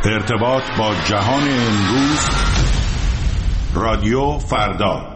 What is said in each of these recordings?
ارتباط با جهان امروز، رادیو فردا.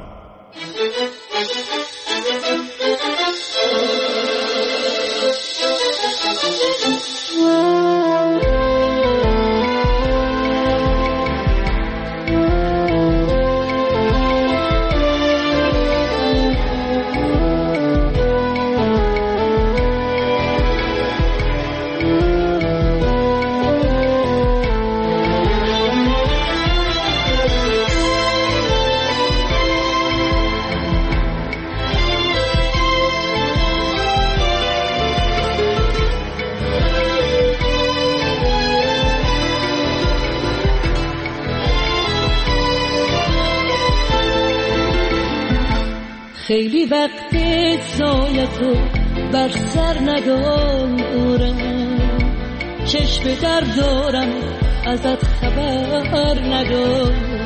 خیلی وقت زایتو بر سر ندارم، چشم در دارم ازت خبر ندارم.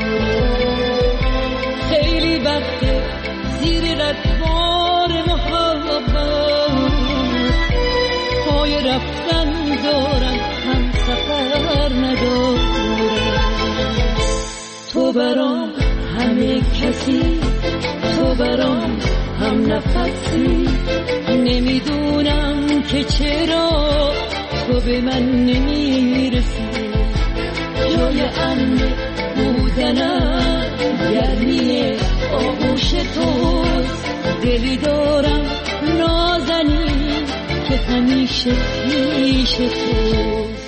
خیلی وقت زیر رگبار محبت پای رفتن دارم، هم سفر ندارم. تو برام همه کسی، تو برام هم نفسی، نمیدونم که چرا تو به من نمیرسی. جای امن بودنم گرمی آغوش توست، دلی دارم نازنین که همیشه پیش توست.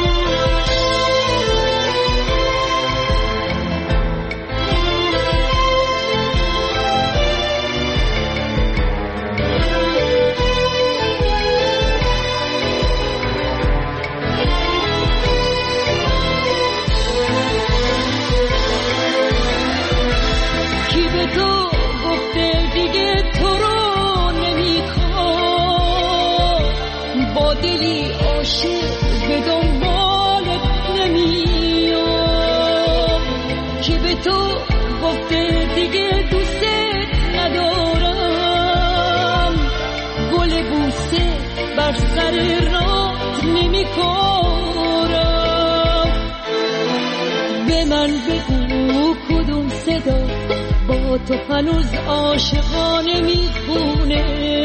تو هنوز عاشقانه میخونه،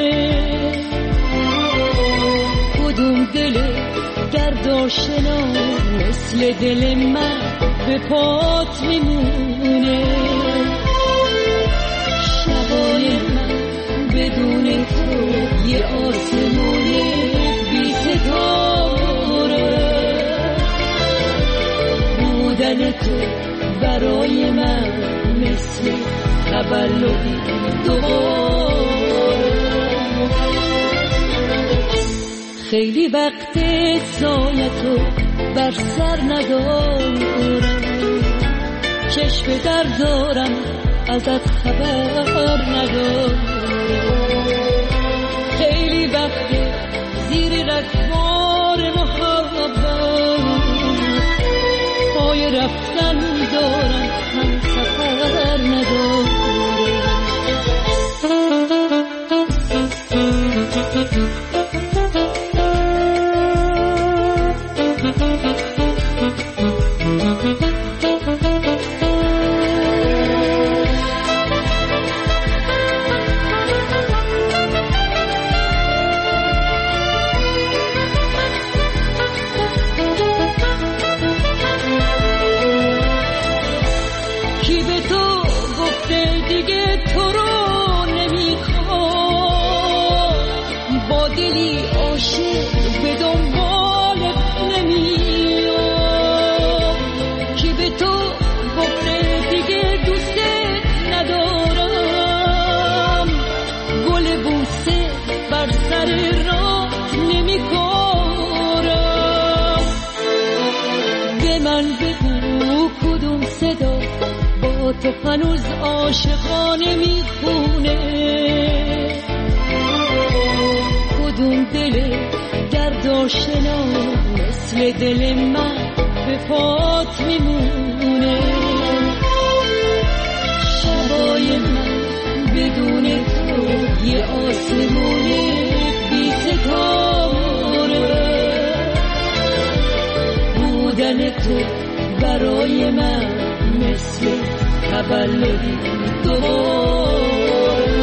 کدوم دل گرداشنا مثل دل من به پات میمونه. شبای من بدون تو یه آسمون بی ستاره، بودن تو برای من مثل تولدی دوباره. خیلی وقت زایتو بر سر ندارم، چشم در دارم ازت خبر ندارم. خیلی وقت زیر رگبار محبت پای رفتن دارم، هم سفر ندارم. تو هنوز عاشقانه میخونه، کدوم دل گرداشنا مثل دل من به پات میمونه. شبای من بدون تو یه آسمون بی ستاره، دیدن تو برای من مثل تولدی دوباره.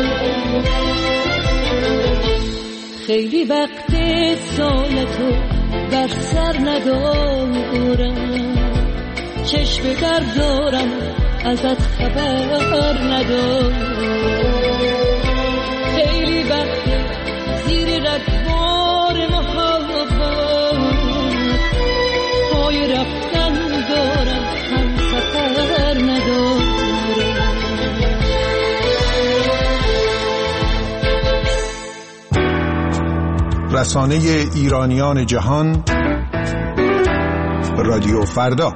خیلی وقت سال تو بر سر ندارم، چشم در دارم ازت خبر ندارم. خیلی وقت زیر رگبار محبت پای رفتن دارم، هم سفر ندارم. رسانه ایرانیان جهان، رادیو فردا.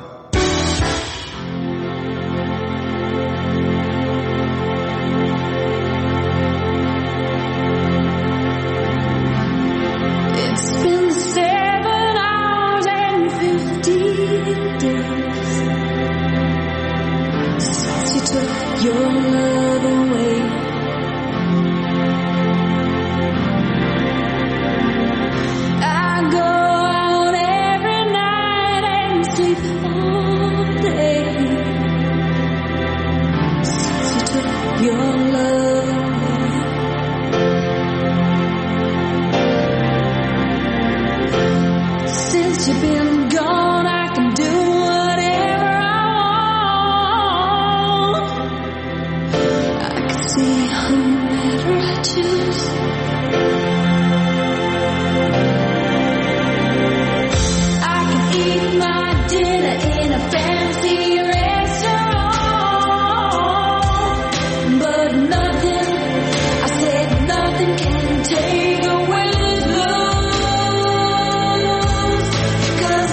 Take away the blues, 'cause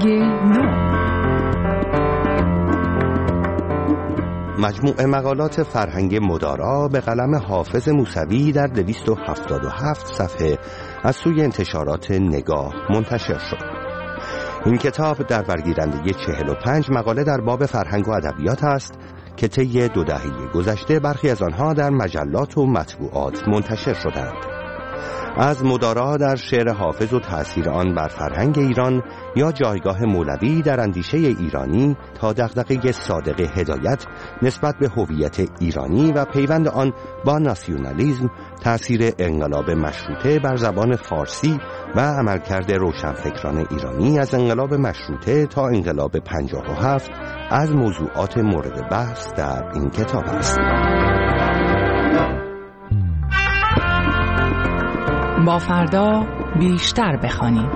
نو. مجموعه مقالات فرهنگ مدارا به قلم حافظ موسوی در 277 صفحه از سوی انتشارات نگاه منتشر شد. این کتاب در برگیرنده 45 مقاله در باب فرهنگ و ادبیات است که طی 2 دهه گذشته برخی از آنها در مجلات و مطبوعات منتشر شدند. از مدارا در شعر حافظ و تأثیر آن بر فرهنگ ایران یا جایگاه مولوی در اندیشه ایرانی تا دغدغه صادق هدایت نسبت به هویت ایرانی و پیوند آن با ناسیونالیسم، تأثیر انقلاب مشروطه بر زبان فارسی و عملکرد روشنفکران ایرانی از انقلاب مشروطه تا انقلاب 57 از موضوعات مورد بحث در این کتاب است. با فردا بیشتر بخوانیم.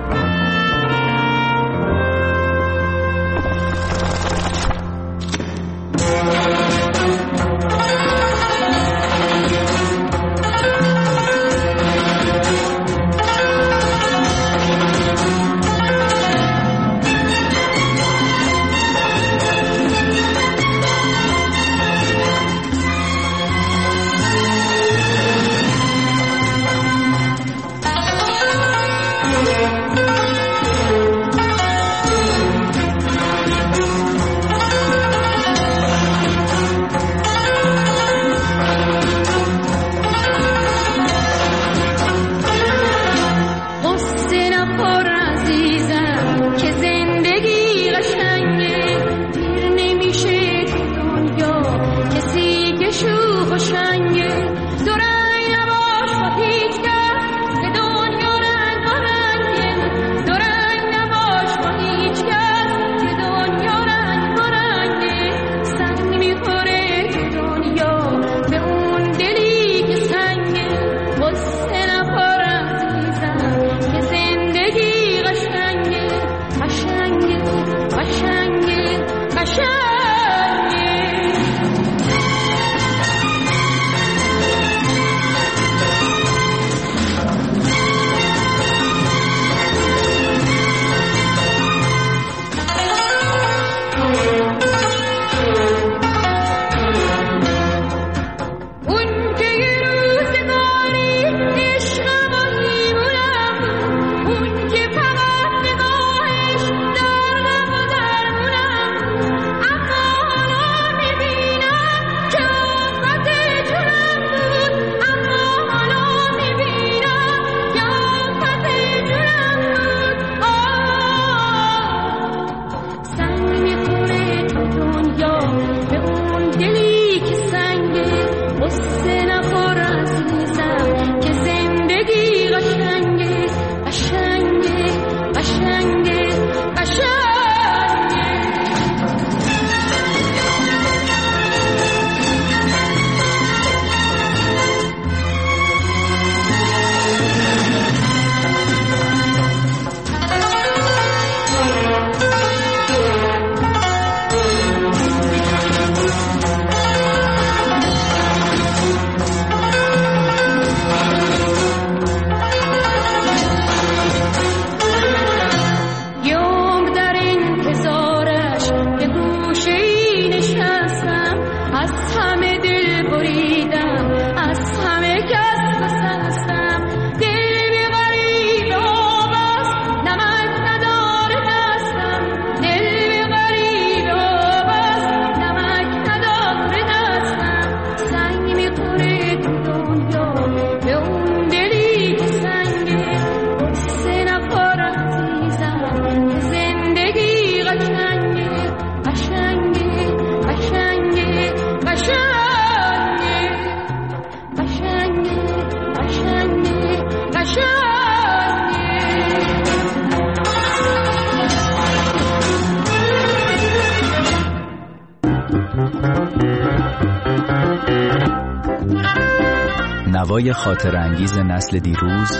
نوای خاطر انگیز نسل دیروز،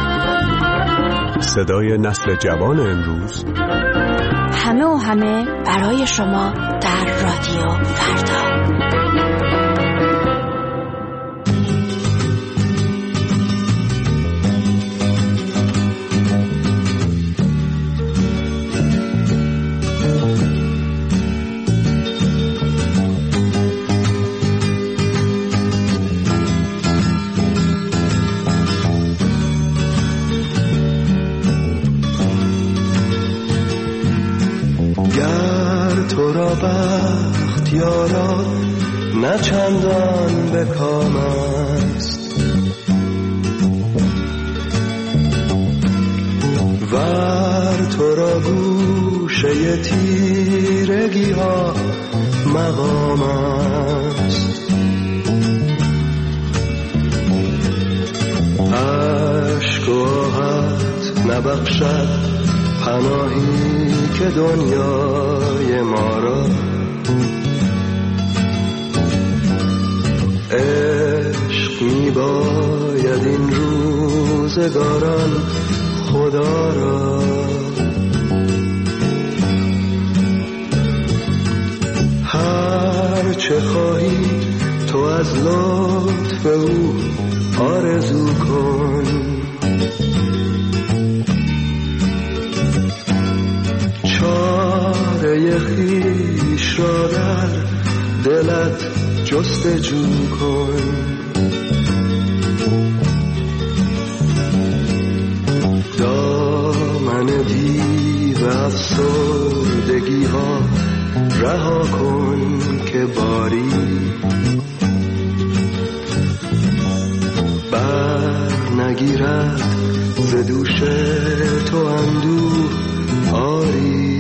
صدای نسل جوان امروز، همه و همه برای شما در رادیو فردا. گر تو را بخت یارا نه چندان به کام است، ور تو را گوشه تیرگی ها مقام است. عشق و آهت نبخشد پناهی که دنیای ما را، عشق می باید این روزگاران خدا را. هر چه خواهی تو از لطف او آرزو کن، چاره خویش را در دلت جستجو کن. دامن دیو افسردگی ها رها کن که باری بر نگیرد ز دوش تو اندوه آری.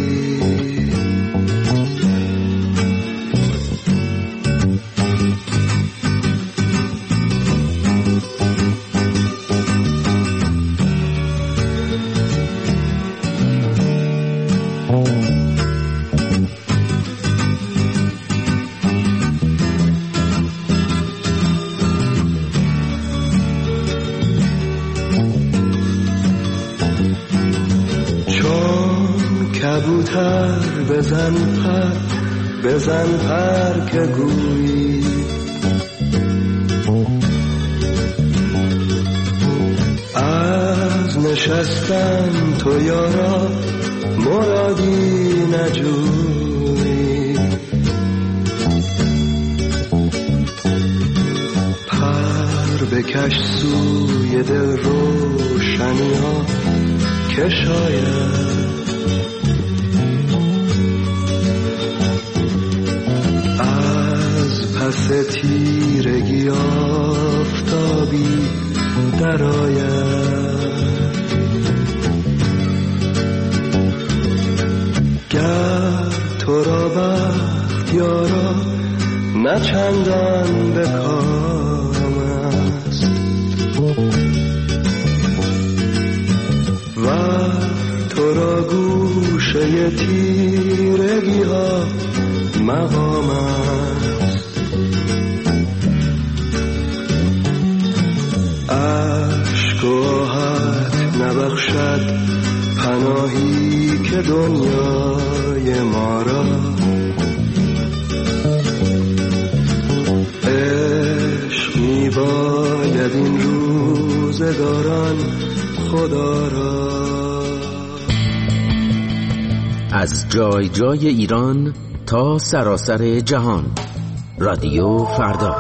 کبوتر بزن پر که گویی، از نشستن تو یارا مرادی نجویی. پر بکش سوی دل روشنی ها که شاید پس تیرگی آفتابی درآید. گر تو را بخت یارا نه چندان به کام است، ور تو را گوشه تیرگی ها مقام است. عشق و آهت نبخشد پناهی که دنیای ما را، عشق می باید این روزگاران خدا را. از جای جای ایران تا سراسر جهان، رادیو فردا.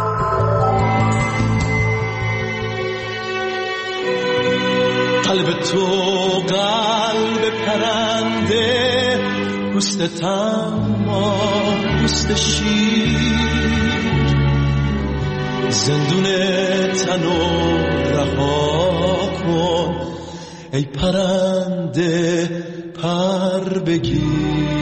قلب تو قلب پرنده، پوست تما پوست شیر، زندون تنو رها کن ای پرنده پر بگیر.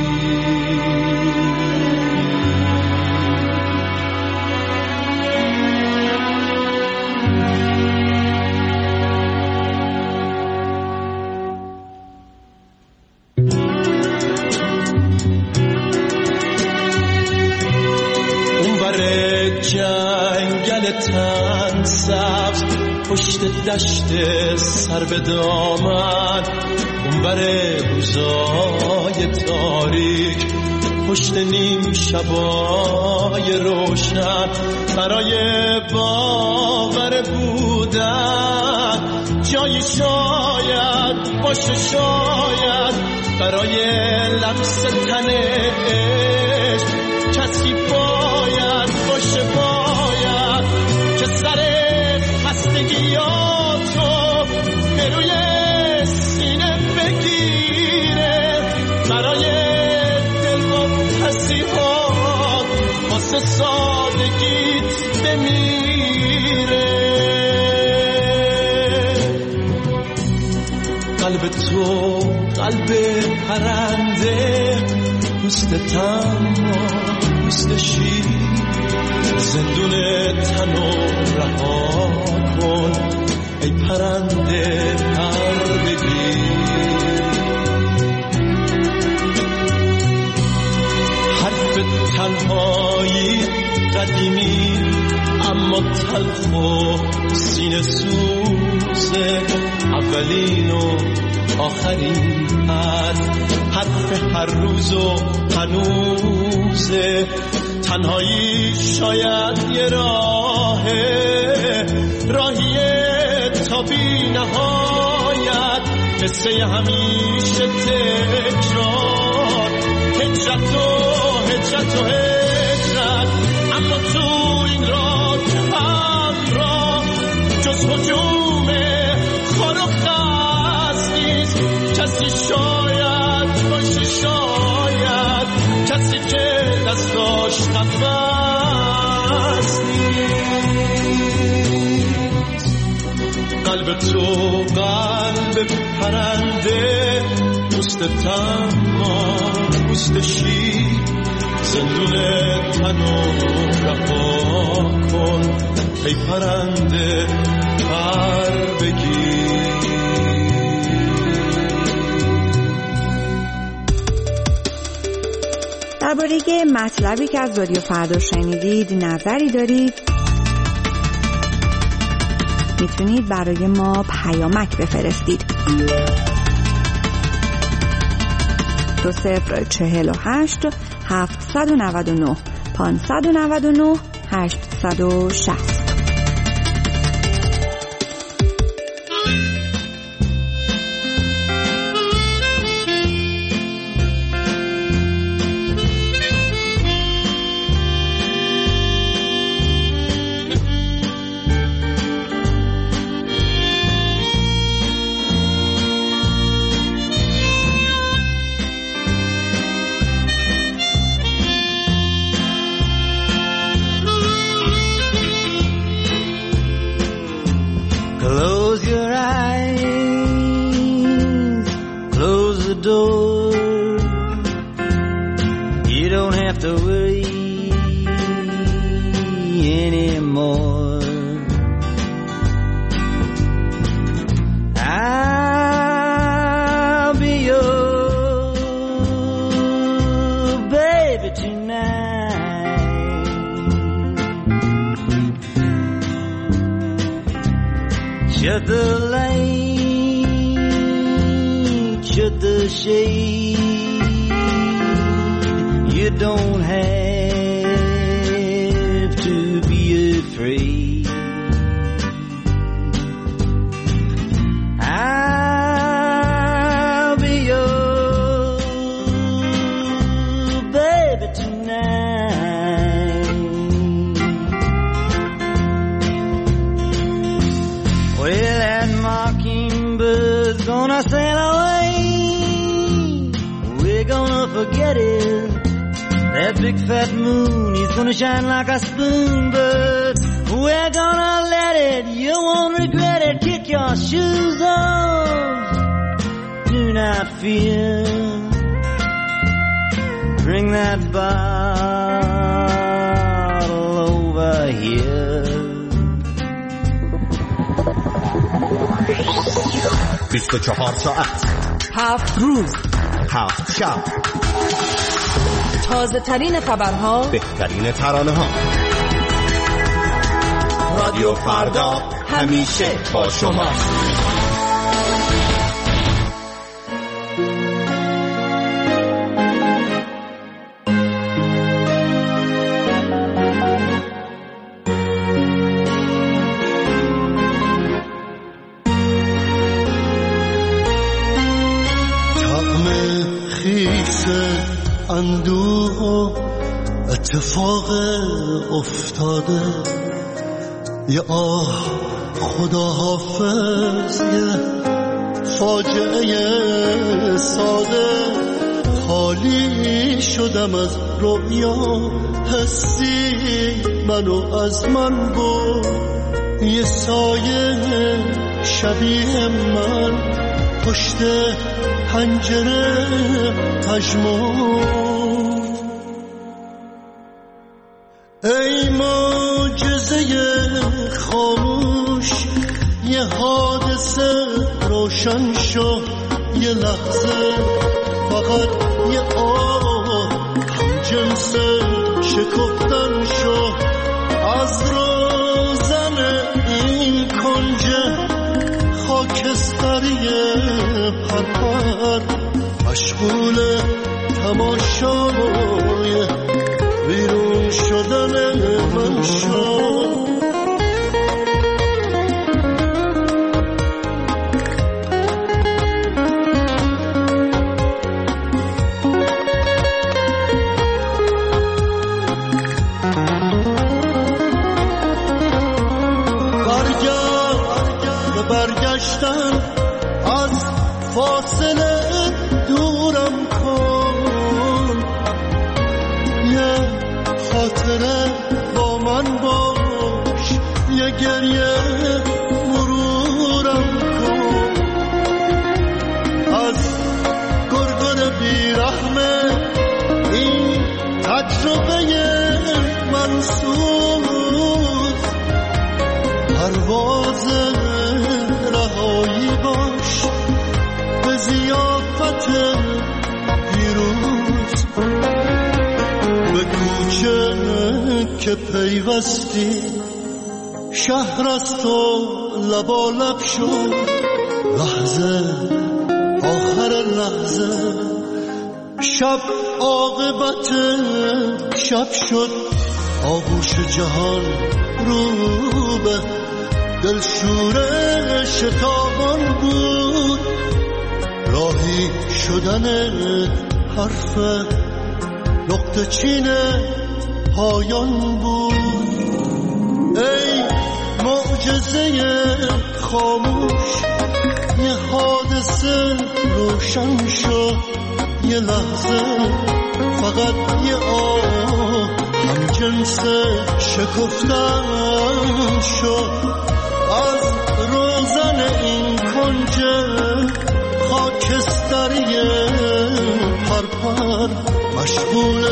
جنگل تن سبز پشت دشت سر به دامن، اونور روزای تاریک پشت نیم شبای روشن، برای باور بودن جایی شاید باشه، شاید برای لمس تن عشق کسی باید باشه، باید که سر خستگیاتو به روی سینه بگیره، برای سادگیت بمیره. قلب تو قلب پرنده، پوست تنها پوست شیر، زندون تنو رها کن ای پرنده پر بگیر. حرف تنهایی قدیمی اما تلخ و سینه سوزه، اولین و آخرین حرف هر روز و هنوزه. تنهایی شاید یه راهیه تا بی نهایت، قصه همیشه تکرار، هجرت و هجرت. اما تو این راه همراه جز هجوم خار و خس نیست. کسی شاید باشه، شاید کسی که دستاش نفس نیست. قلب تو قلب پرنده، پوست تنها پوست شیر، زندون تنو رها کن ای پرنده پر بگیر. درباره مطلبی که از رادیو فردا شنیدید نظری دارید، میتونید برای ما پیامک بفرستید. 2048 799 599 860. Shut the light, shut the shade. You don't have to be afraid. I'll be your baby tonight. Well, that mockingbird's gonna sail away. We're gonna forget it. That big fat moon is gonna shine like a spoon, but we're gonna let it. You won't regret it. Kick your shoes off. Do not fear. Bring that bottle over here. 24 ساعت 7 روز 7 شب، تازه ترین خبرها، بهترین ترانه ها. رادیو فردا همیشه با شماست. اندوه و اتفاق افتاده، یه آه خدا حافظ، یه فاجعه ساده. خالی شدم از رویا، حسی منو از من برد. یه سایه شبیه من پشت پنجره پژمرد. ای معجزه خاموش، یه حادثه روشن شد، یه لحظه فقط یه آه هم جنس شکفتن شد. از روزن این کنج خاکستری پرپر مشغول تماشای بیرون شدن من شد. برگشتن از فاصله دورم کن، یه خاطره با من باش، یه گریه مرورم کن. از گرگن بیرحمه این تجربه منسوز، پرواز رهایی باش به ضیافت پیروز. به کوچه که پیوستی شهر از تو لبالب شد. لحظه آخر لحظه شب عاقبت شب شد. آغوش جهان رو به دلشوره شتابان بود. راهی شدن حرف نقطه چین پایان بود. ای معجزه خاموش، یه حادثه روشن شد، یه لحظه فقط یه آه هم جنس شکفتن شد. از روزن این کنج خاکستری پرپر مشغول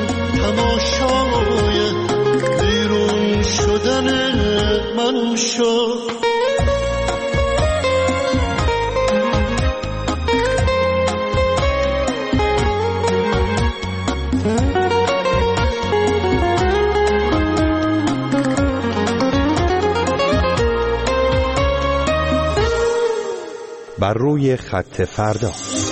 تماشای بیرون شدن من شد. بر روی خط فردا.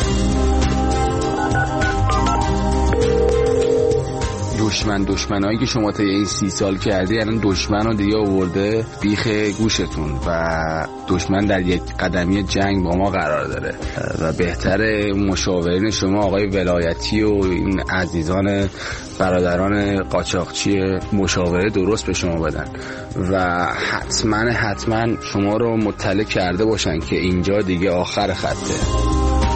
دشمنایی که شما تا این 30 سال کردی الان دشمن رو دیگه آورده بیخ گوشتون و دشمن در یک قدمی جنگ با ما قرار داره و بهتره مشاورین شما آقای ولایتی و این عزیزان برادران قاچاقچی مشاوره درست به شما بدن و حتما شما رو مطلع کرده باشن که اینجا دیگه آخر خطه.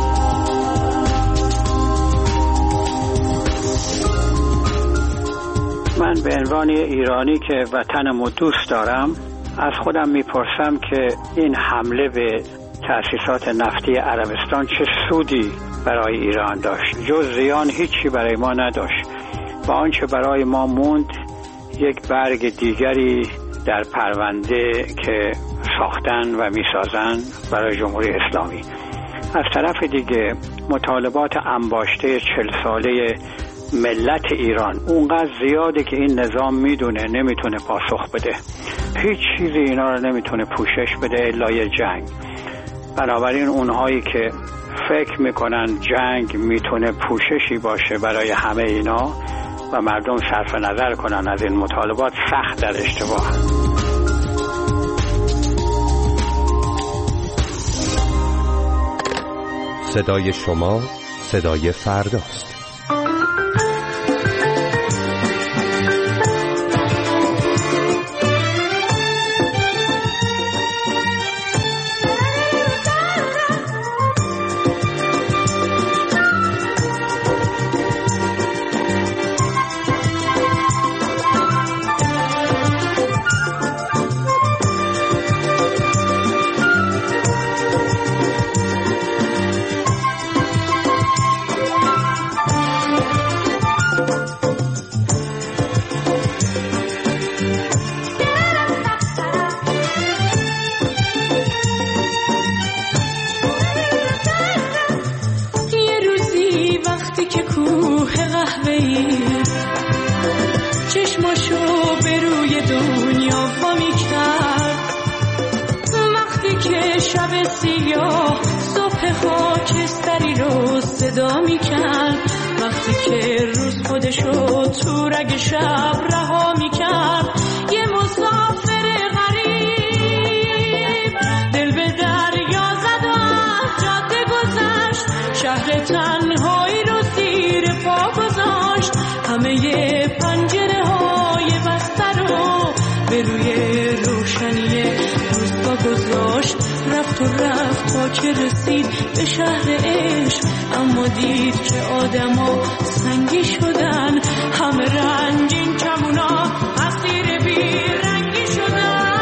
من به عنوان ایرانی که وطنمو دوست دارم از خودم میپرسم که این حمله به تأسیسات نفتی عربستان چه سودی برای ایران داشت؟ جز زیان هیچی برای ما نداشت و آنچه برای ما موند یک برگ دیگری در پرونده که ساختن و میسازن برای جمهوری اسلامی. از طرف دیگه مطالبات انباشته 40 ساله ملت ایران اونقدر زیاده که این نظام میدونه نمیتونه پاسخ بده. هیچ چیزی اینا رو نمیتونه پوشش بده الا یه جنگ. بنابراین اونهایی که فکر میکنن جنگ میتونه پوششی باشه برای همه اینا و مردم صرف نظر کنن از این مطالبات سخت در اشتباه. صدای شما صدای فرداست. کوه قهوه‌ای چشماشو به روی دنیا وا می‌کرد. وقتی که شب سیاه صبح خاکستری رو صدا می‌کرد، وقتی که روز خودشو تو رگ شب رها می‌کرد. یه مسافر غریب دل به دریا زد و از جاده گذشت، شهر تنهایی رو زیر پا گذاشت. همه پنجره‌های بسته رو به روی روشنی روستا گذاشت. رفت و رفت تا که رسید به شهر عشق، اما دید که آدما سنگی شدن، همه رنگین کمونا اسیر بی رنگی شدن.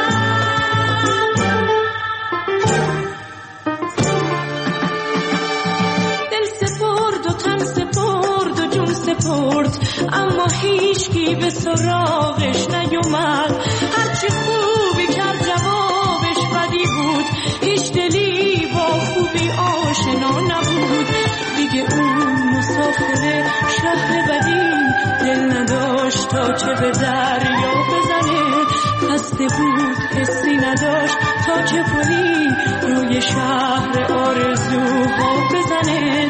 دل سپرد و تن سپرد و جون سپرد، اما هیچکی به سراغش نیومد. هرچی خوبی کرد جوابش بدی بود، هیچ دلی با خوبی آشنا نبود. دیگه اون مسافر شهر بدی دل نداشت تا چه به دریا بزنه، خسته بود حسی نداشت تا چه پلی روی شهر آرزوها بزنه.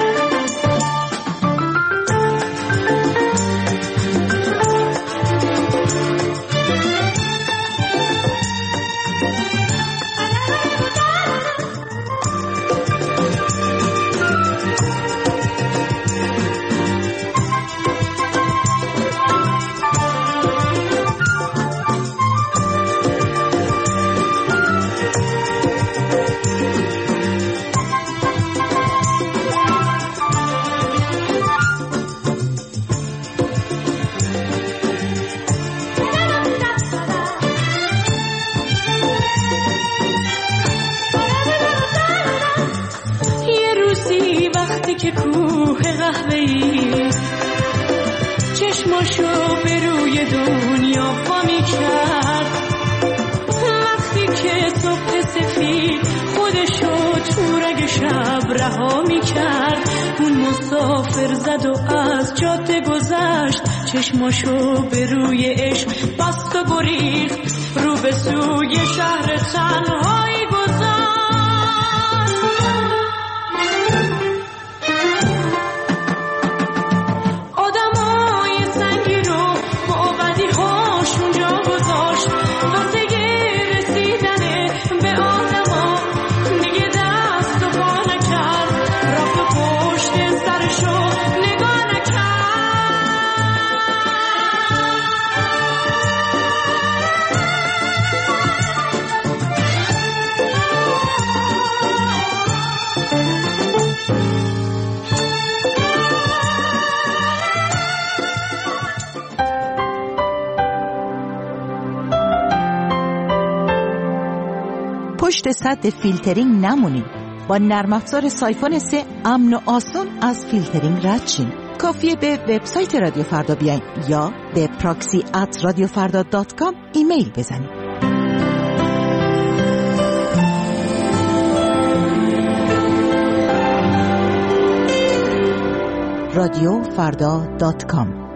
که کوه قهوه‌ای چشماشو به روی دنیا وا می‌کرد. وقتی که صبح سفید خودشو تو رگ شب رها می‌کرد، اون مسافر زد و از جاده گذشت. چشماشو به روی عشق بست و گریخت، رو به سوی شهر تنهایی گذاشت. پشت سد فیلترینگ نمونید. با نرم افزار سایفون 3 امن و آسان از فیلترینگ رد شین. کافیه به وبسایت رادیو فردا بیاین یا به proxy@radiofarda.com ایمیل بزنید. radiofarda.com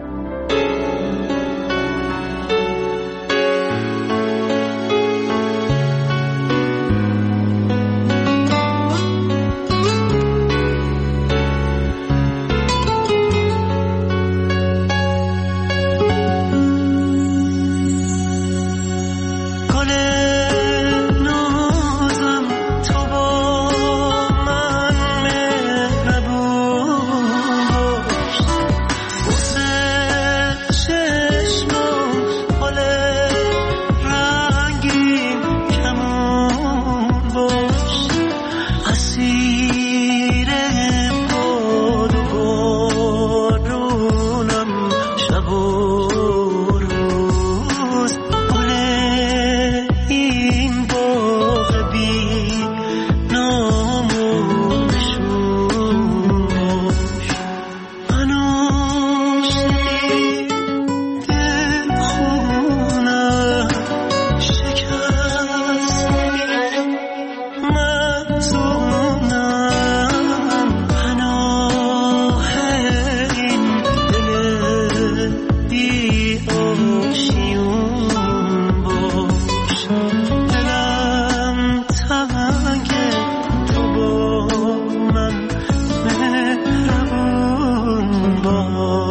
say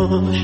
باش.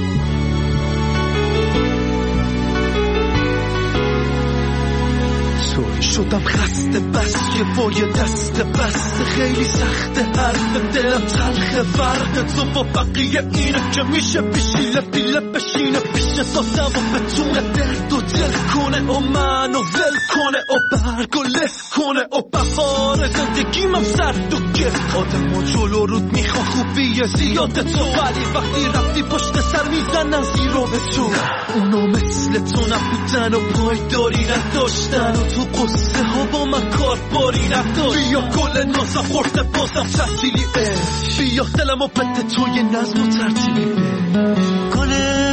شدم خسته بس یه پای دست بسته خیلی سخته حرف دلم تلخه فرق تو با بقیه اینه که میشه بشیله بیله بشینه پیش دادم و بتونه درد و دل کنه و منو ول کنه و برگ و له کنه و بهار زندگیم سرد و گرد آدم و جلو رود میخوا خوبیه زیاد تو ولی وقتی رفتی پشت سر میزنن زیرو به تو اونا مثل تو نبودن و پایداری نداشتن و تو قصه ها با من کار باری نداشت. بیا گل نازم خورده بازم تحصیلی بیا دلم و بده توی نظم و ترتیبی گل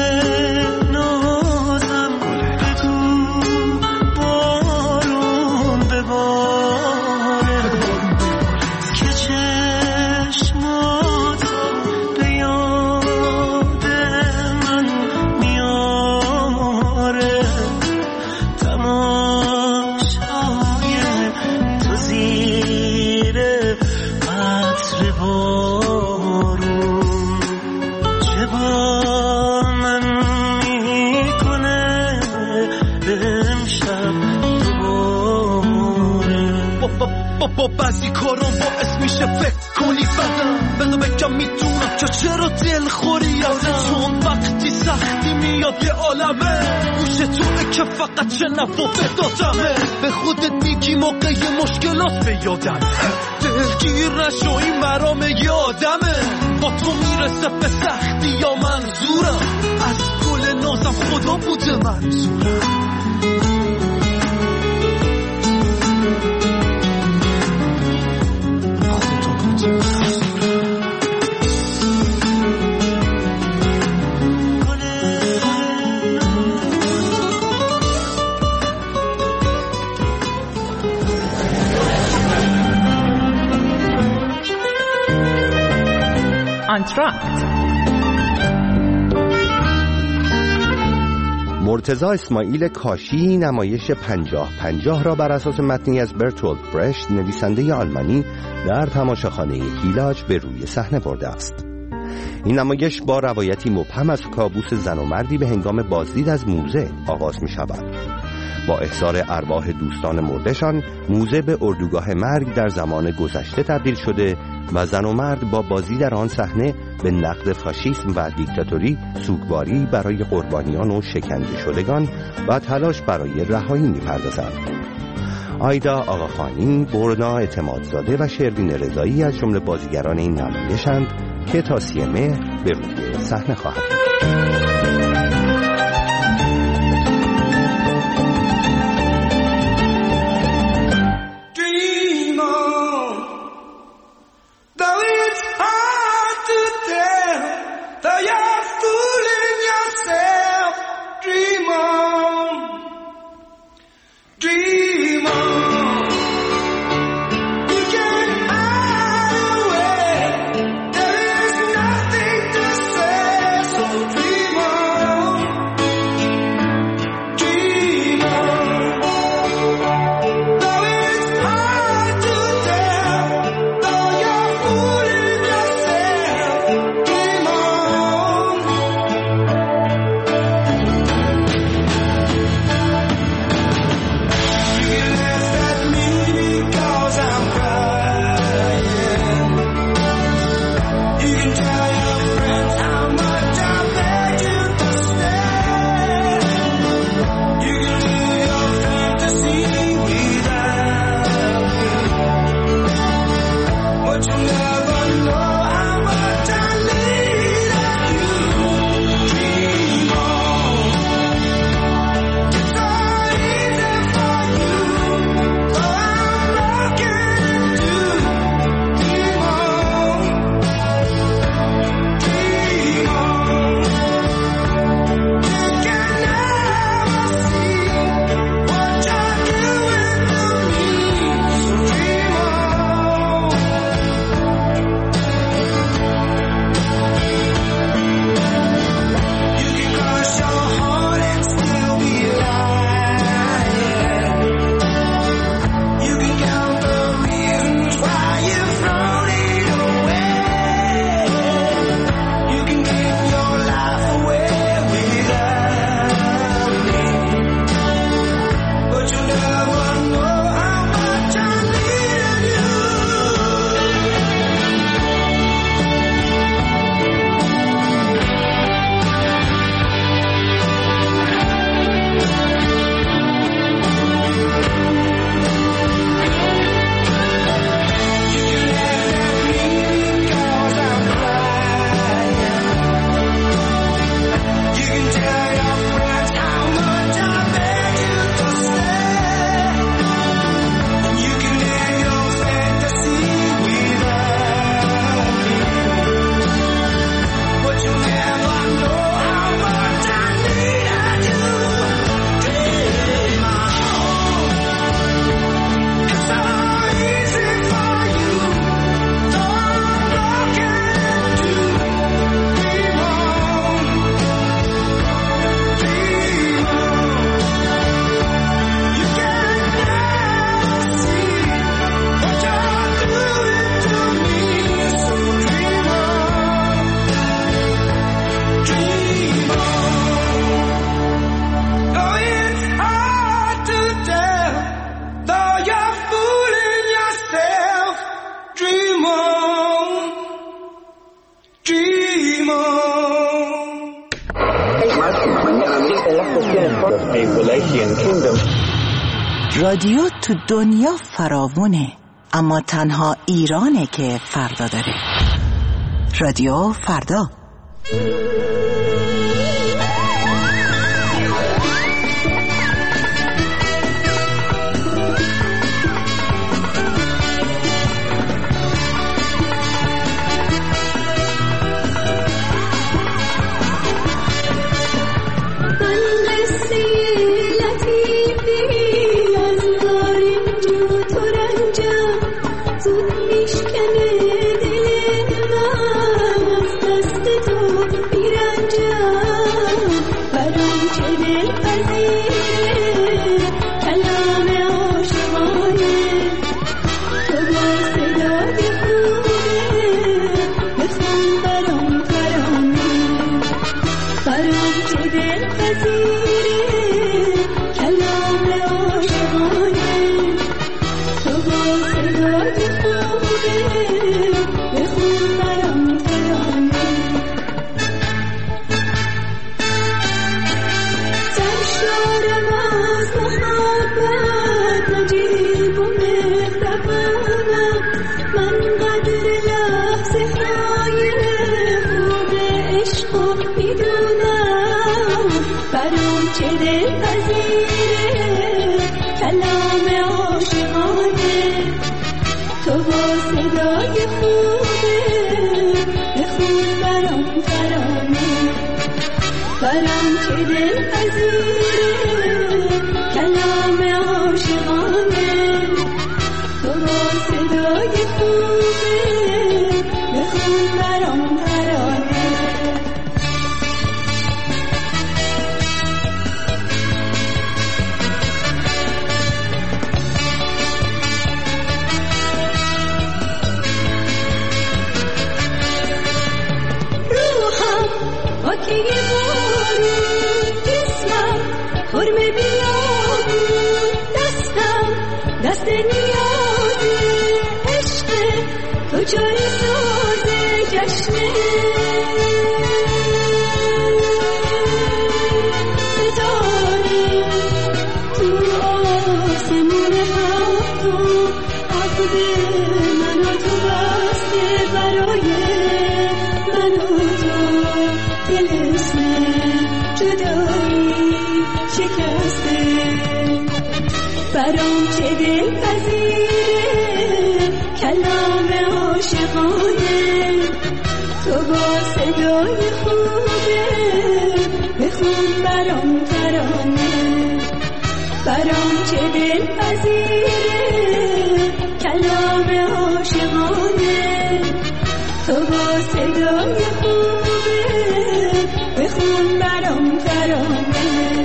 نازم بگو بارون بباره که چشماتو به یاد من میاره تماشای تو زیر عطر بارون چه با من میکنه امشب دوباره. با بعضی کارم باعث میشه فکر کنی بدم بذار بگم میتونم که چرا دل خوری ازه چون وقتی سختی میاد یه عالمه گوش توه که فقط شنو و بدادمه به خودت میگی موقع مشکلات به یادم دلگیر نشو این مرام یه آدمه با تو میرسه به سختی یا منظورم از گل نازم خدا بوده منظورم. آنتراکت. مرتضی اسماعیل کاشی نمایش 50-50 را بر اساس متنی از برتولد برشت نویسنده آلمانی در تماشاخانه هیلاج به روی صحنه برده است. این نمایش با روایتی مبهم از کابوس زن و مردی به هنگام بازدید از موزه آغاز می شود. با احضار ارواح دوستان مردشان موزه به اردوگاه مرگ در زمان گذشته تبدیل شده و زن و مرد با بازی در آن صحنه به نقد فاشیسم و دیکتاتوری، سوگواری برای قربانیان و شکنجه شدگان و تلاش برای رهایی می‌پردازند. آیدا آقاخانی، برنا اعتمادزاده و شروین رضایی از جمله بازیگران این نمایش‌اند که تا 30 مهر به روی صحنه خواهد بود. Dream on. رادیو تو دنیا فراوونه، اما تنها ایرانه که فردا داره. رادیو فردا. برام چه دل پذیره کلام عاشقانه تو با صدای خوبه بخون برام ترانه برام چه دل پذیره کلام عاشقانه تو با صدای خوبه بخون برام ترانه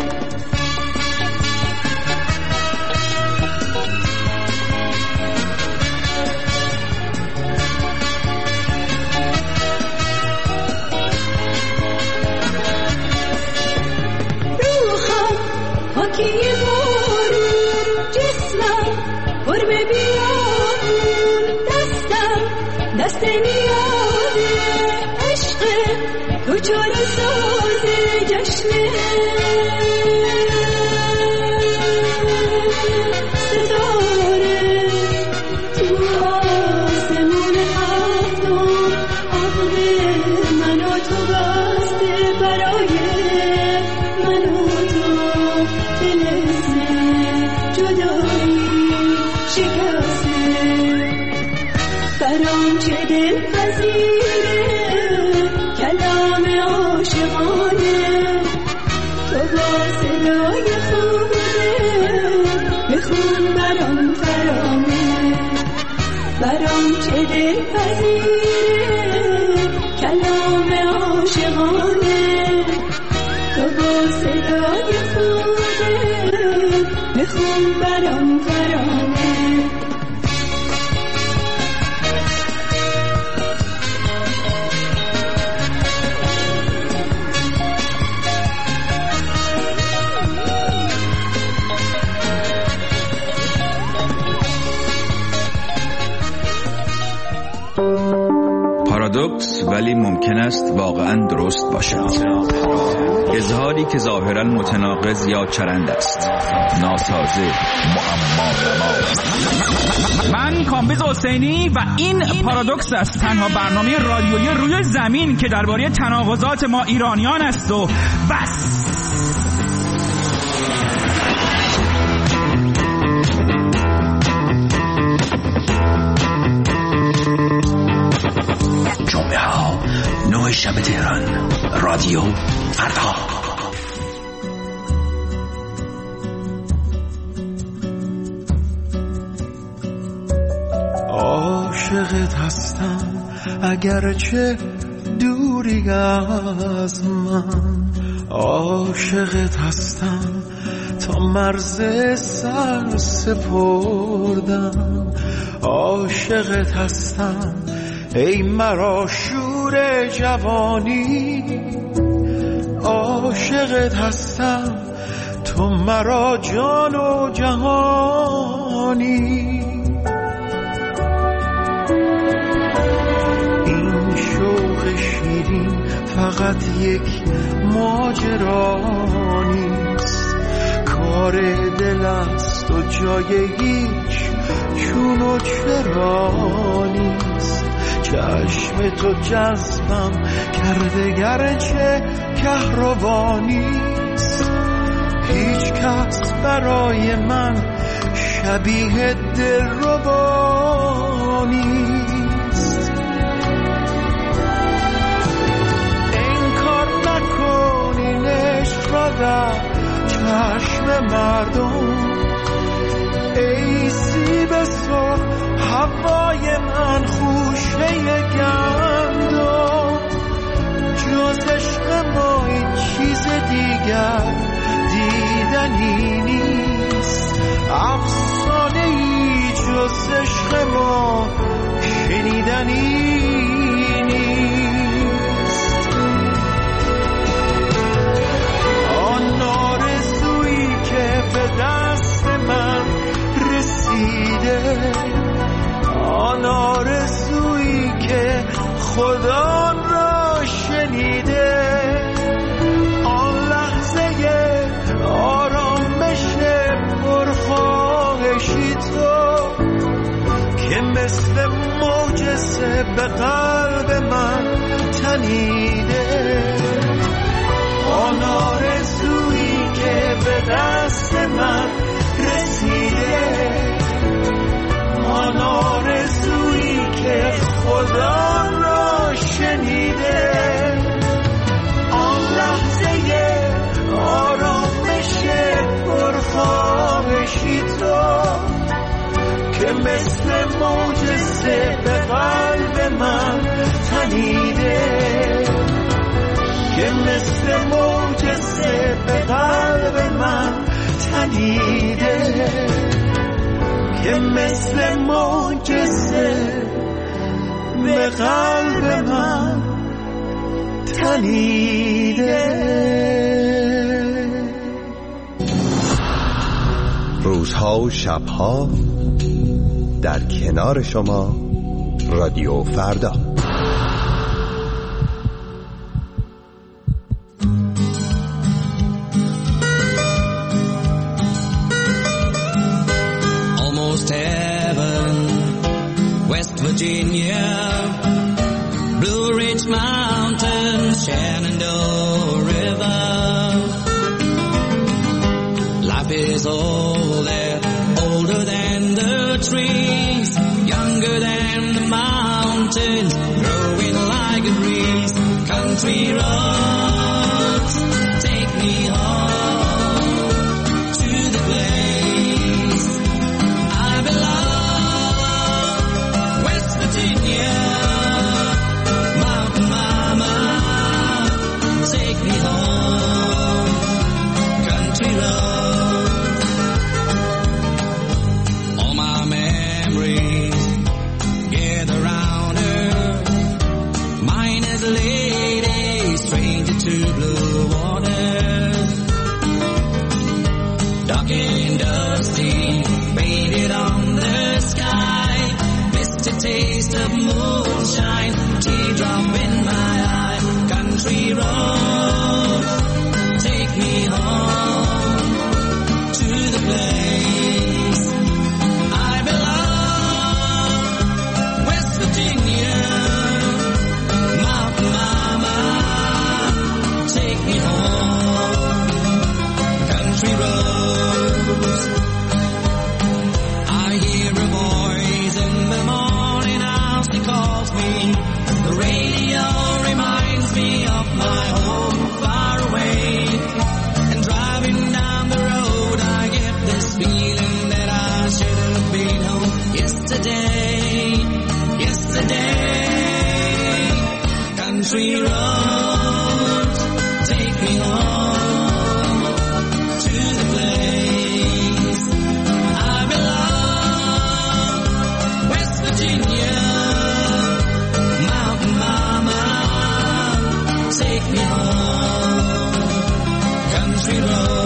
پاکی بارون جسمم قرب بیابون دستم دست نیازه عشق تو چاره سازه جشنه ستاره تو آسمون هفتم عقل من و تو بسته برای من و تو برام چه دل پذیره کلام عاشقانه تو با صدای خوبه بخون برام ترانه برام چه دل پذیره کلام عاشقانه تو با صدای خوبه بخون برام ترانه پارادوکس پارادوکس ولی ممکن است واقعا درست باشد. اظهاری که ظاهرا متناقض یا چرند است، ناسازه، معما. من کامبیز حسینی و این پارادوکس است، تنها برنامه رادیویی روی زمین که درباره تناقضات ما ایرانیان است و بس. جمعه ها 9 شب تهران، رادیو فردا. عاشقت هستم اگرچه دوری از من، عاشقت هستم تا مرز سر سپردم، عاشقت هستم ای مرا شور جوانی، عاشقت هستم تو مرا جان و جهانی. این شوق شیرین فقط یک ماجرا نیست، کار دل است و جای هیچ چون و چرا نیست. چشم تو جذبم کرده گرچه کهربانیست، هیچ کس برای من شبیه دلربا نیست. انکار نکنین عشق را در چشم مردم، ای سیب سرخ هوای من خوشه گندم، جز عشق ما این چیز دیگر دیدنی نیست، افسانه ای جز عشق ما شنیدنی نیست. آن آرزویی که به دست من رسیده، آن آرزویی که خدا را شنیده، آن لحظه آرامش پرخواهشی تو که مثل معجزه به قلب من تنیده، آن آرزویی که به دست من رسیده، آن آرزویی که خدا را شنیده، آن لحظه آرامش پرخواهشی تو که مثل معجزه به قلب من تنیده، که مثل معجزه به قلب من تنیده، که مثل معجزه به قلب من تنیده. روزها و شبها در کنار شما، رادیو فردا. Virginia, Blue Ridge Mountains, Shenandoah River. Life is older, older than the trees, younger than the mountains, growing like a breeze. Country roads, take me home to the place I belong. Virginia, Mountain Mama, take me home, country road. All my memories gather round her, mine as a lady, stranger to blue water. Dark and dusty, painted on the sky, taste of moonshine, teardrop country roads take me home to the place I belong. West Virginia, mountain mama, take me home. Country roads.